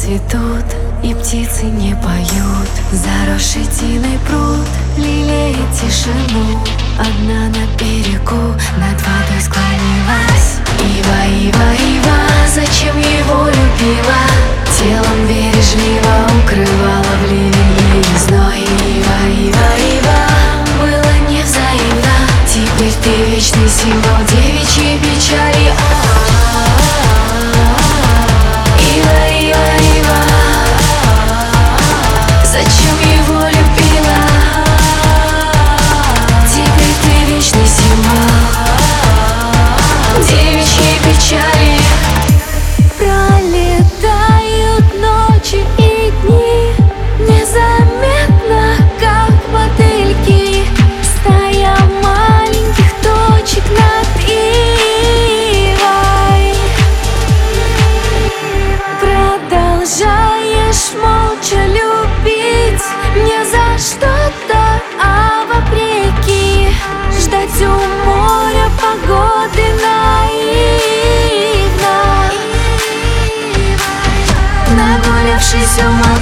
цветут и птицы не поют. Заросший тиной пруд лелеет тишину. Одна на берегу над водой склонилась. Ива, ива, ива, зачем его любила? Телом бережливо укрывала в ливень и зной. Ива, ива, ива, было невзаимно. Теперь ты вечный символ девичьей печали. Зачем его любила? Теперь ты вечный символ девичьей печали. Пролетают ночи и дни незаметно, как мотыльки. Стая маленьких точек над ивой. Продолжаешь молча любить, не за что-то, а вопреки. Ждать у моря погоды наивно. Нагулявшись ума